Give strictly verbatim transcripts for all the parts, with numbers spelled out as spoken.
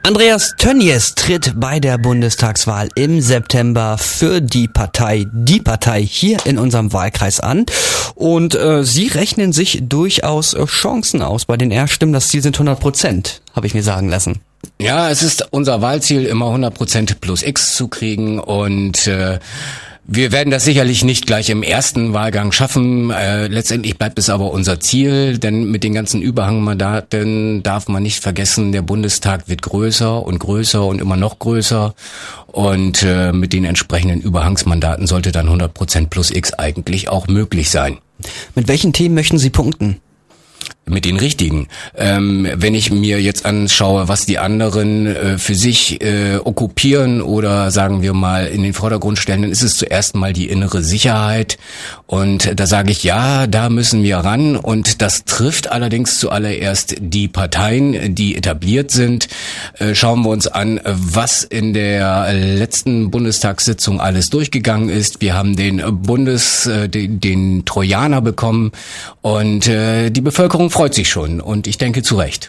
Andreas Tönjes tritt bei der Bundestagswahl im September für die Partei, die Partei hier in unserem Wahlkreis an. Und äh, Sie rechnen sich durchaus äh, Chancen aus. Bei den Erststimmen, das Ziel sind hundert Prozent, habe ich mir sagen lassen. Ja, es ist unser Wahlziel, immer hundert Prozent plus X zu kriegen und äh, wir werden das sicherlich nicht gleich im ersten Wahlgang schaffen. Äh, letztendlich bleibt es aber unser Ziel, denn mit den ganzen Überhangmandaten darf man nicht vergessen, der Bundestag wird größer und größer und immer noch größer. Und äh, mit den entsprechenden Überhangsmandaten sollte dann hundert Prozent plus X eigentlich auch möglich sein. Mit welchen Themen möchten Sie punkten? Mit den richtigen. Ähm, wenn ich mir jetzt anschaue, was die anderen äh, für sich äh, okkupieren oder sagen wir mal in den Vordergrund stellen, dann ist es zuerst mal die innere Sicherheit. Und da sage ich, ja, da müssen wir ran. Und das trifft allerdings zuallererst die Parteien, die etabliert sind. Äh, schauen wir uns an, was in der letzten Bundestagssitzung alles durchgegangen ist. Wir haben den Bundes, äh, den, den Trojaner bekommen und äh, die Bevölkerung freut sich schon und ich denke zu Recht.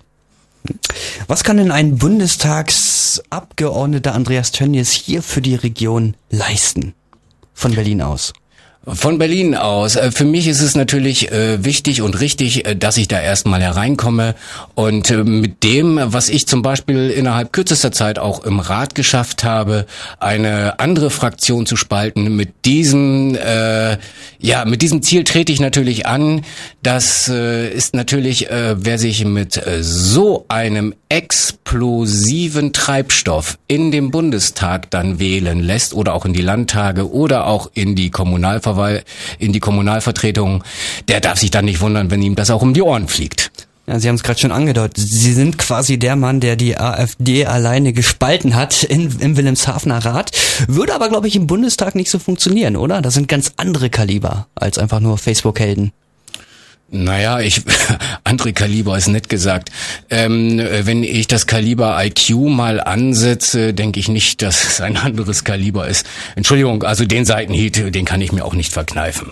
Was kann denn ein Bundestagsabgeordneter Andreas Tönjes hier für die Region leisten? Von Berlin aus. Von Berlin aus. Für mich ist es natürlich äh, wichtig und richtig, äh, dass ich da erstmal hereinkomme und äh, mit dem, was ich zum Beispiel innerhalb kürzester Zeit auch im Rat geschafft habe, eine andere Fraktion zu spalten. Mit diesem, äh, ja, mit diesem Ziel trete ich natürlich an. Das äh, ist natürlich, äh, wer sich mit äh, so einem explosiven Treibstoff in den Bundestag dann wählen lässt oder auch in die Landtage oder auch in die Kommunalverwaltung, in die Kommunalvertretung, der darf sich dann nicht wundern, wenn ihm das auch um die Ohren fliegt. Ja, Sie haben es gerade schon angedeutet. Sie sind quasi der Mann, der die AfD alleine gespalten hat in, im Wilhelmshavener Rat. Würde aber, glaube ich, im Bundestag nicht so funktionieren, oder? Das sind ganz andere Kaliber als einfach nur Facebook-Helden. Naja, ich, andere Kaliber ist nett gesagt. Ähm, wenn ich das Kaliber I Q mal ansetze, denke ich nicht, dass es ein anderes Kaliber ist. Entschuldigung, also den Seitenhieb, den kann ich mir auch nicht verkneifen.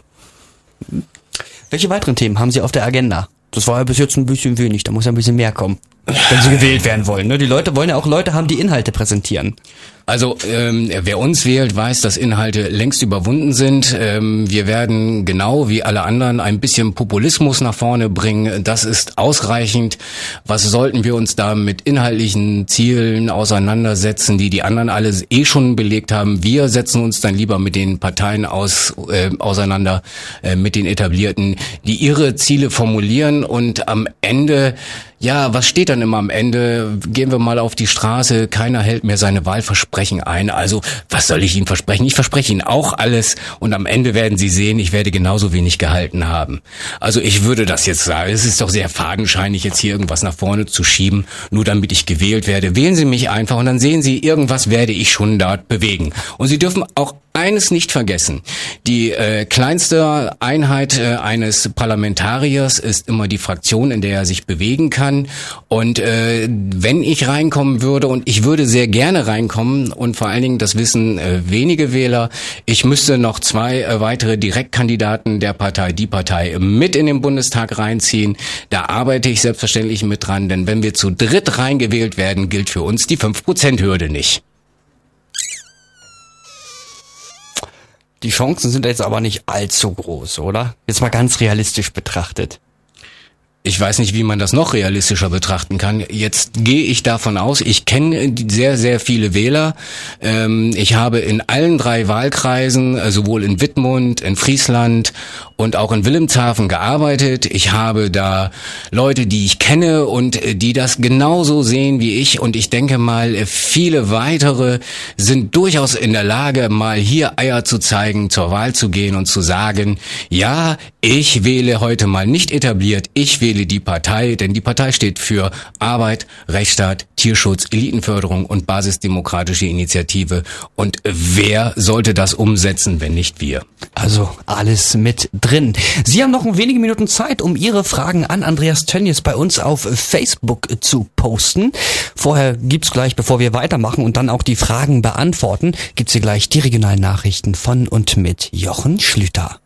Welche weiteren Themen haben Sie auf der Agenda? Das war ja bis jetzt ein bisschen wenig, da muss ja ein bisschen mehr kommen, wenn Sie gewählt werden wollen. Ne? Die Leute wollen ja auch Leute haben, die Inhalte präsentieren. Also ähm, wer uns wählt, weiß, dass Inhalte längst überwunden sind. Ähm, wir werden genau wie alle anderen ein bisschen Populismus nach vorne bringen. Das ist ausreichend. Was sollten wir uns da mit inhaltlichen Zielen auseinandersetzen, die die anderen alle eh schon belegt haben? Wir setzen uns dann lieber mit den Parteien aus, äh, auseinander, äh, mit den Etablierten, die ihre Ziele formulieren und am Ende, ja, was steht dann immer am Ende? Gehen wir mal auf die Straße, keiner hält mehr seine Wahlversprechen ein. Also, was soll ich Ihnen versprechen? Ich verspreche Ihnen auch alles und am Ende werden Sie sehen, ich werde genauso wenig gehalten haben. Also, ich würde das jetzt sagen, es ist doch sehr fadenscheinig, jetzt hier irgendwas nach vorne zu schieben, nur damit ich gewählt werde. Wählen Sie mich einfach und dann sehen Sie, irgendwas werde ich schon dort bewegen. Und Sie dürfen auch eines nicht vergessen. Die äh, kleinste Einheit äh, eines Parlamentariers ist immer die Fraktion, in der er sich bewegen kann. Und äh, wenn ich reinkommen würde, und ich würde sehr gerne reinkommen, und vor allen Dingen, das wissen äh, wenige Wähler, ich müsste noch zwei äh, weitere Direktkandidaten der Partei, die Partei, mit in den Bundestag reinziehen. Da arbeite ich selbstverständlich mit dran, denn wenn wir zu dritt reingewählt werden, gilt für uns die fünf Prozent Hürde nicht. Die Chancen sind jetzt aber nicht allzu groß, oder? Jetzt mal ganz realistisch betrachtet. Ich weiß nicht, wie man das noch realistischer betrachten kann. Jetzt gehe ich davon aus, ich kenne sehr, sehr viele Wähler. Ich habe in allen drei Wahlkreisen, sowohl in Wittmund, in Friesland und auch in Wilhelmshaven gearbeitet. Ich habe da Leute, die ich kenne und die das genauso sehen wie ich. Und ich denke mal, viele weitere sind durchaus in der Lage, mal hier Eier zu zeigen, zur Wahl zu gehen und zu sagen, ja, ich wähle heute mal nicht etabliert, ich wähle die Partei, denn die Partei steht für Arbeit, Rechtsstaat, Tierschutz, Elitenförderung und basisdemokratische Initiative. Und wer sollte das umsetzen, wenn nicht wir? Also alles mit drin. Sie haben noch wenige Minuten Zeit, um Ihre Fragen an Andreas Tönjes bei uns auf Facebook zu posten. Vorher gibt's gleich, bevor wir weitermachen und dann auch die Fragen beantworten, gibt's hier gleich die regionalen Nachrichten von und mit Jochen Schlüter.